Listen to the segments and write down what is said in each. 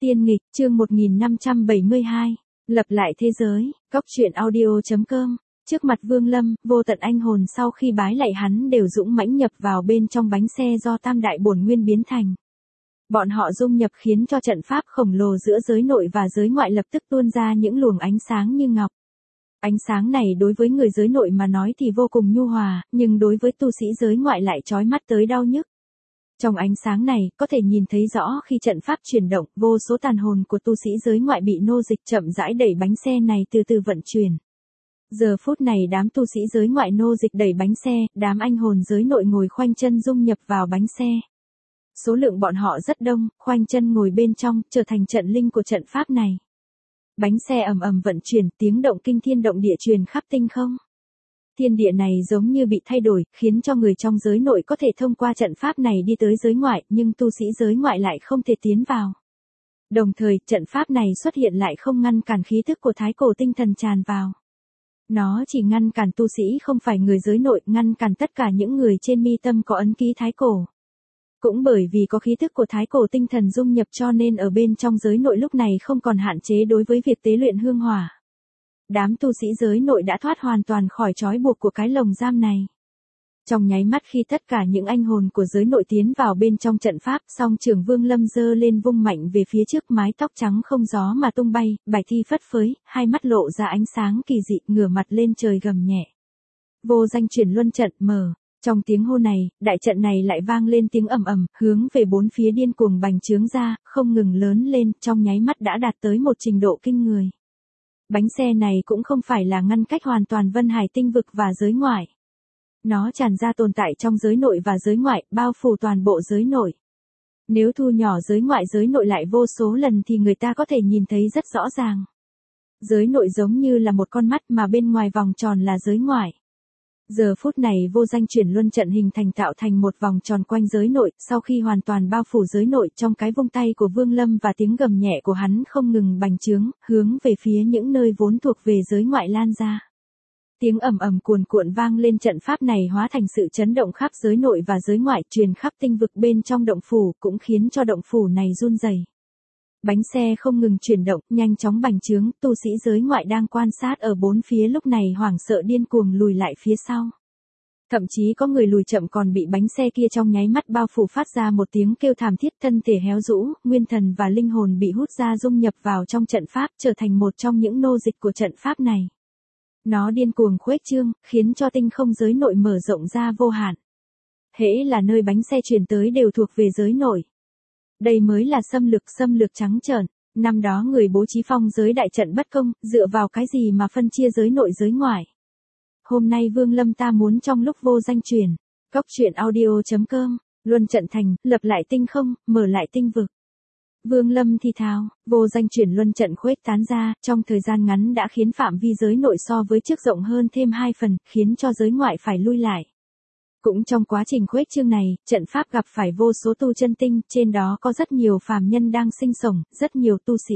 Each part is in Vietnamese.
Tiên nghịch, chương 1572. Lập lại thế giới, Cóc truyện audio.com. Trước mặt Vương Lâm, vô tận anh hồn sau khi bái lạy hắn đều dũng mãnh nhập vào bên trong bánh xe do tam đại bổn nguyên biến thành. Bọn họ dung nhập khiến cho trận pháp khổng lồ giữa giới nội và giới ngoại lập tức tuôn ra những luồng ánh sáng như ngọc. Ánh sáng này đối với người giới nội mà nói thì vô cùng nhu hòa, nhưng đối với tu sĩ giới ngoại lại chói mắt tới đau nhức. Trong ánh sáng này, có thể nhìn thấy rõ khi trận pháp chuyển động, vô số tàn hồn của tu sĩ giới ngoại bị nô dịch chậm rãi đẩy bánh xe này từ từ vận chuyển. Giờ phút này đám tu sĩ giới ngoại nô dịch đẩy bánh xe, đám anh hồn giới nội ngồi khoanh chân dung nhập vào bánh xe. Số lượng bọn họ rất đông, khoanh chân ngồi bên trong, trở thành trận linh của trận pháp này. Bánh xe ầm ầm vận chuyển, tiếng động kinh thiên động địa truyền khắp tinh không. Thiên địa này giống như bị thay đổi, khiến cho người trong giới nội có thể thông qua trận pháp này đi tới giới ngoại, nhưng tu sĩ giới ngoại lại không thể tiến vào. Đồng thời, trận pháp này xuất hiện lại không ngăn cản khí thức của thái cổ tinh thần tràn vào. Nó chỉ ngăn cản tu sĩ không phải người giới nội, ngăn cản tất cả những người trên mi tâm có ấn ký thái cổ. Cũng bởi vì có khí thức của thái cổ tinh thần dung nhập cho nên ở bên trong giới nội lúc này không còn hạn chế đối với việc tế luyện hương hỏa. Đám tu sĩ giới nội đã thoát hoàn toàn khỏi trói buộc của cái lồng giam này. Trong nháy mắt khi tất cả những anh hồn của giới nội tiến vào bên trong trận pháp, song trưởng Vương Lâm giơ lên vung mạnh về phía trước, mái tóc trắng không gió mà tung bay, bài thi phất phới, hai mắt lộ ra ánh sáng kỳ dị, ngửa mặt lên trời gầm nhẹ. Vô danh chuyển luân trận mở. Trong tiếng hô này, đại trận này lại vang lên tiếng ầm ầm, hướng về bốn phía điên cuồng bành trướng ra, không ngừng lớn lên, trong nháy mắt đã đạt tới một trình độ kinh người. Bánh xe này cũng không phải là ngăn cách hoàn toàn Vân Hải tinh vực và giới ngoại. Nó tràn ra tồn tại trong giới nội và giới ngoại, bao phủ toàn bộ giới nội. Nếu thu nhỏ giới ngoại giới nội lại vô số lần thì người ta có thể nhìn thấy rất rõ ràng. Giới nội giống như là một con mắt mà bên ngoài vòng tròn là giới ngoại. Giờ phút này vô danh chuyển luân trận hình thành tạo thành một vòng tròn quanh giới nội, sau khi hoàn toàn bao phủ giới nội trong cái vung tay của Vương Lâm và tiếng gầm nhẹ của hắn không ngừng bành trướng, hướng về phía những nơi vốn thuộc về giới ngoại lan ra. Tiếng ầm ầm cuồn cuộn vang lên, trận pháp này hóa thành sự chấn động khắp giới nội và giới ngoại, truyền khắp tinh vực bên trong động phủ, cũng khiến cho động phủ này run rẩy. Bánh xe không ngừng chuyển động, nhanh chóng bành trướng, tu sĩ giới ngoại đang quan sát ở bốn phía lúc này hoảng sợ điên cuồng lùi lại phía sau. Thậm chí có người lùi chậm còn bị bánh xe kia trong nháy mắt bao phủ, phát ra một tiếng kêu thảm thiết, thân thể héo rũ, nguyên thần và linh hồn bị hút ra dung nhập vào trong trận pháp, trở thành một trong những nô dịch của trận pháp này. Nó điên cuồng khuếch trương, khiến cho tinh không giới nội mở rộng ra vô hạn. Hễ là nơi bánh xe truyền tới đều thuộc về giới nội. Đây mới là xâm lược trắng trợn. Năm đó người bố trí phong giới đại trận bất công, dựa vào cái gì mà phân chia giới nội giới ngoại. Hôm nay Vương Lâm ta muốn trong lúc vô danh truyền, Cóc truyện audio.com, luân trận thành, lập lại tinh không, mở lại tinh vực. Vương Lâm thì thào, vô danh chuyển luân trận khuếch tán ra, trong thời gian ngắn đã khiến phạm vi giới nội so với trước rộng hơn thêm 2 phần, khiến cho giới ngoại phải lui lại. Cũng trong quá trình khuếch trương này, trận pháp gặp phải vô số tu chân tinh, trên đó có rất nhiều phàm nhân đang sinh sống, rất nhiều tu sĩ.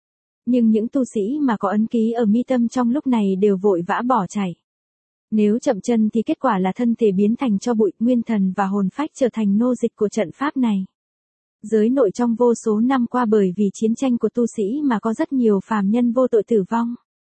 Nhưng những tu sĩ mà có ấn ký ở mi tâm trong lúc này đều vội vã bỏ chạy. Nếu chậm chân thì kết quả là thân thể biến thành tro bụi, nguyên thần và hồn phách trở thành nô dịch của trận pháp này. Giới nội trong vô số năm qua bởi vì chiến tranh của tu sĩ mà có rất nhiều phàm nhân vô tội tử vong.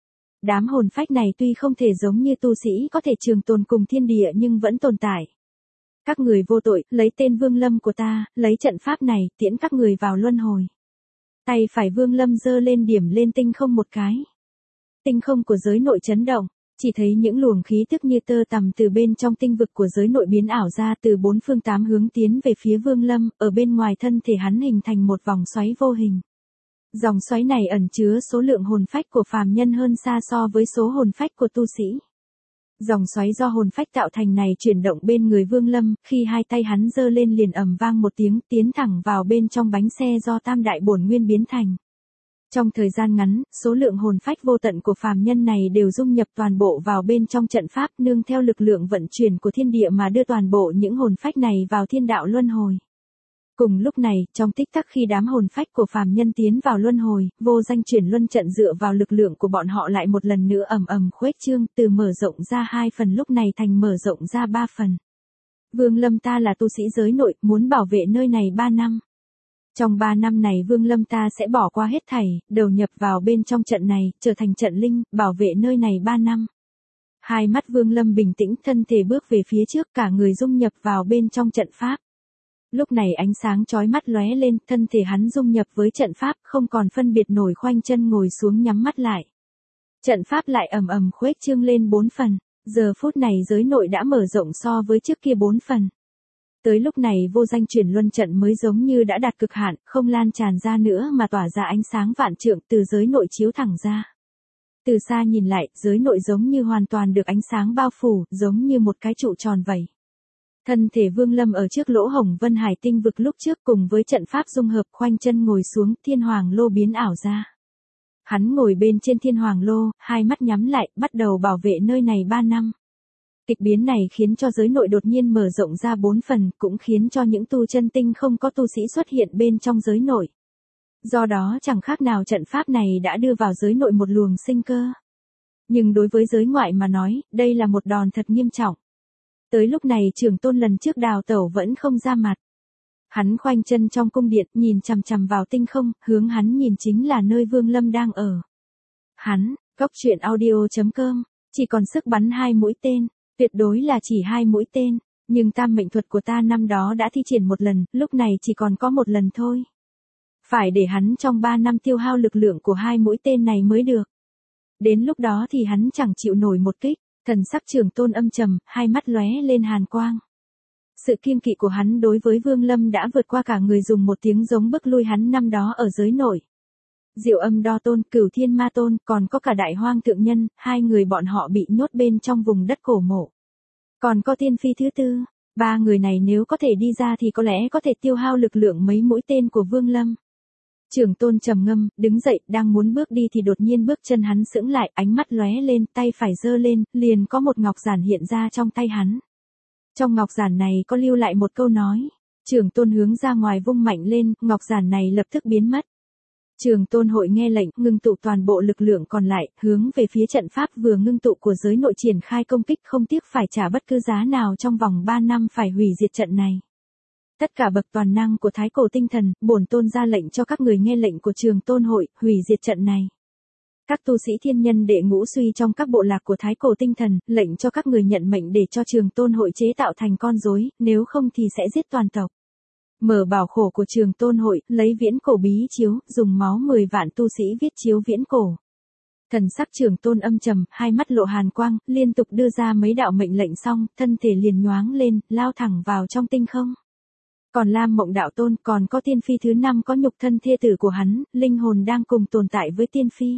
Đám hồn phách này tuy không thể giống như tu sĩ có thể trường tồn cùng thiên địa nhưng vẫn tồn tại. Các người vô tội, lấy tên Vương Lâm của ta, lấy trận pháp này, tiễn các người vào luân hồi. Tay phải Vương Lâm giơ lên điểm lên tinh không một cái. Tinh không của giới nội chấn động, chỉ thấy những luồng khí tức như tơ tằm từ bên trong tinh vực của giới nội biến ảo ra từ bốn phương tám hướng tiến về phía Vương Lâm, ở bên ngoài thân thể hắn hình thành một vòng xoáy vô hình. Dòng xoáy này ẩn chứa số lượng hồn phách của phàm nhân hơn xa so với số hồn phách của tu sĩ. Dòng xoáy do hồn phách tạo thành này chuyển động bên người Vương Lâm, khi hai tay hắn giơ lên liền ầm vang một tiếng, tiến thẳng vào bên trong bánh xe do tam đại bổn nguyên biến thành. Trong thời gian ngắn, số lượng hồn phách vô tận của phàm nhân này đều dung nhập toàn bộ vào bên trong trận pháp, nương theo lực lượng vận chuyển của thiên địa mà đưa toàn bộ những hồn phách này vào thiên đạo luân hồi. Cùng lúc này, trong tích tắc khi đám hồn phách của phàm nhân tiến vào luân hồi, vô danh chuyển luân trận dựa vào lực lượng của bọn họ lại một lần nữa ầm ầm khuếch trương, từ mở rộng ra 2 phần lúc này thành mở rộng ra 3 phần. Vương Lâm ta là tu sĩ giới nội, muốn bảo vệ nơi này 3 năm. Trong 3 năm này Vương Lâm ta sẽ bỏ qua hết thảy, đầu nhập vào bên trong trận này, trở thành trận linh, bảo vệ nơi này 3 năm. Hai mắt Vương Lâm bình tĩnh, thân thể bước về phía trước, cả người dung nhập vào bên trong trận pháp. Lúc này ánh sáng chói mắt lóe lên, thân thể hắn dung nhập với trận pháp, không còn phân biệt nổi, khoanh chân ngồi xuống nhắm mắt lại. Trận pháp lại ầm ầm khuếch trương lên 4 phần, giờ phút này giới nội đã mở rộng so với trước kia 4 phần. Tới lúc này vô danh chuyển luân trận mới giống như đã đạt cực hạn, không lan tràn ra nữa mà tỏa ra ánh sáng vạn trượng từ giới nội chiếu thẳng ra. Từ xa nhìn lại, giới nội giống như hoàn toàn được ánh sáng bao phủ, giống như một cái trụ tròn vậy. Thân thể Vương Lâm ở trước lỗ hổng Vân Hải tinh vực lúc trước cùng với trận pháp dung hợp, khoanh chân ngồi xuống, thiên hoàng lô biến ảo ra. Hắn ngồi bên trên thiên hoàng lô, hai mắt nhắm lại, bắt đầu bảo vệ nơi này 3 năm. Kịch biến này khiến cho giới nội đột nhiên mở rộng ra 4 phần, cũng khiến cho những tu chân tinh không có tu sĩ xuất hiện bên trong giới nội. Do đó chẳng khác nào trận pháp này đã đưa vào giới nội một luồng sinh cơ. Nhưng đối với giới ngoại mà nói, đây là một đòn thật nghiêm trọng. Tới lúc này Trường Tôn lần trước đào tẩu vẫn không ra mặt. Hắn khoanh chân trong cung điện, nhìn chằm chằm vào tinh không, hướng hắn nhìn chính là nơi Vương Lâm đang ở. Hắn, Goctruyện.audio.com, chỉ còn sức bắn 2 mũi tên, tuyệt đối là chỉ 2 mũi tên, nhưng tam mệnh thuật của ta năm đó đã thi triển một lần, lúc này chỉ còn có một lần thôi. Phải để hắn trong 3 năm tiêu hao lực lượng của 2 mũi tên này mới được. Đến lúc đó thì hắn chẳng chịu nổi một kích. Thần sắc Trường Tôn âm trầm, hai mắt lóe lên hàn quang. Sự kiêng kỵ của hắn đối với Vương Lâm đã vượt qua cả người, dùng một tiếng giống bức lui hắn năm đó ở giới nội. Diệu Âm Đo Tôn, Cửu Thiên Ma Tôn, còn có cả Đại Hoang Thượng Nhân, 2 người bọn họ bị nhốt bên trong vùng đất cổ mộ. Còn có Tiên Phi thứ tư, 3 người này nếu có thể đi ra thì có lẽ có thể tiêu hao lực lượng mấy mũi tên của Vương Lâm. Trường Tôn trầm ngâm, đứng dậy, đang muốn bước đi thì đột nhiên bước chân hắn sững lại, ánh mắt lóe lên, tay phải giơ lên, liền có một ngọc giản hiện ra trong tay hắn. Trong ngọc giản này có lưu lại một câu nói. Trường Tôn hướng ra ngoài vung mạnh lên, ngọc giản này lập tức biến mất. Trường Tôn hội nghe lệnh, ngưng tụ toàn bộ lực lượng còn lại, hướng về phía trận pháp vừa ngưng tụ của giới nội triển khai công kích, không tiếc phải trả bất cứ giá nào trong vòng 3 năm phải hủy diệt trận này. Tất cả bậc toàn năng của Thái Cổ Tinh Thần, bổn tôn ra lệnh cho các người nghe lệnh của Trường Tôn hội, hủy diệt trận này. Các tu sĩ thiên nhân đệ ngũ suy trong các bộ lạc của Thái Cổ Tinh Thần, lệnh cho các người nhận mệnh để cho Trường Tôn hội chế tạo thành con rối, nếu không thì sẽ giết toàn tộc. Mở bảo khổ của Trường Tôn hội, lấy viễn cổ bí chiếu, dùng máu 10 vạn tu sĩ viết chiếu viễn cổ. Thần sắc Trường Tôn âm trầm, hai mắt lộ hàn quang, liên tục đưa ra mấy đạo mệnh lệnh xong, thân thể liền nhoáng lên, lao thẳng vào trong tinh không. Còn Lam Mộng Đạo Tôn, còn có Tiên Phi thứ 5 có nhục thân thê tử của hắn, linh hồn đang cùng tồn tại với Tiên Phi.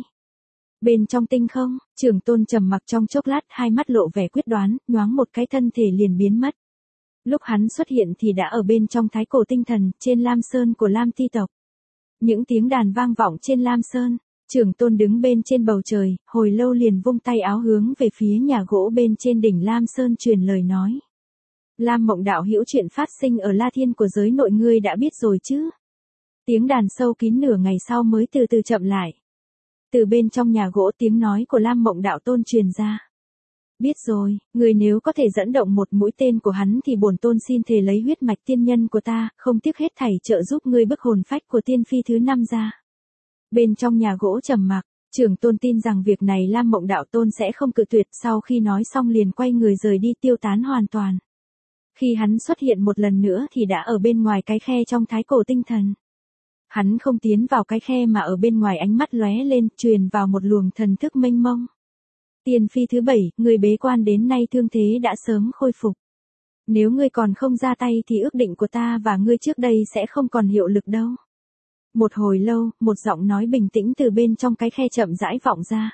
Bên trong tinh không, Trường Tôn trầm mặc trong chốc lát, hai mắt lộ vẻ quyết đoán, nhoáng một cái thân thể liền biến mất. Lúc hắn xuất hiện thì đã ở bên trong Thái Cổ Tinh Thần, trên Lam Sơn của Lam Ti tộc. Những tiếng đàn vang vọng trên Lam Sơn, Trường Tôn đứng bên trên bầu trời, hồi lâu liền vung tay áo hướng về phía nhà gỗ bên trên đỉnh Lam Sơn truyền lời nói. Lam Mộng đạo hữu, chuyện phát sinh ở La Thiên của giới nội ngươi đã biết rồi chứ? Tiếng đàn sâu kín nửa ngày sau mới từ từ chậm lại. Từ bên trong nhà gỗ tiếng nói của Lam Mộng đạo tôn truyền ra. Biết rồi, ngươi nếu có thể dẫn động một mũi tên của hắn thì bổn tôn xin thề lấy huyết mạch tiên nhân của ta, không tiếc hết thảy trợ giúp ngươi bức hồn phách của Tiên Phi thứ 5 ra. Bên trong nhà gỗ trầm mặc, Trường Tôn tin rằng việc này Lam Mộng đạo tôn sẽ không cự tuyệt, sau khi nói xong liền quay người rời đi tiêu tán hoàn toàn. Khi hắn xuất hiện một lần nữa thì đã ở bên ngoài cái khe trong Thái Cổ Tinh Thần. Hắn không tiến vào cái khe mà ở bên ngoài, ánh mắt lóe lên, truyền vào một luồng thần thức mênh mông. Tiên Phi thứ 7, người bế quan đến nay thương thế đã sớm khôi phục. Nếu ngươi còn không ra tay thì ước định của ta và ngươi trước đây sẽ không còn hiệu lực đâu. Một hồi lâu, một giọng nói bình tĩnh từ bên trong cái khe chậm rãi vọng ra.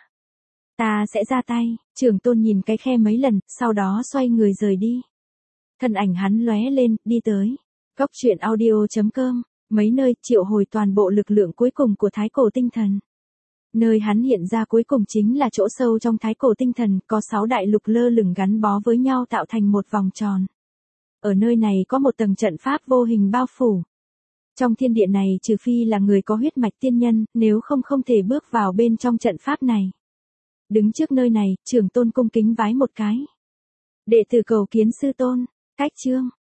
Ta sẽ ra tay. Trường Tôn nhìn cái khe mấy lần, sau đó xoay người rời đi. Thân ảnh hắn lóe lên, đi tới. Goctruyện.audio.com, mấy nơi triệu hồi toàn bộ lực lượng cuối cùng của Thái Cổ Tinh Thần. Nơi hắn hiện ra cuối cùng chính là chỗ sâu trong Thái Cổ Tinh Thần, có 6 đại lục lơ lửng gắn bó với nhau tạo thành một vòng tròn. Ở nơi này có một tầng trận pháp vô hình bao phủ. Trong thiên địa này trừ phi là người có huyết mạch tiên nhân, nếu không không thể bước vào bên trong trận pháp này. Đứng trước nơi này, Trường Tôn cung kính vái một cái. Đệ tử cầu kiến sư tôn. Cách chương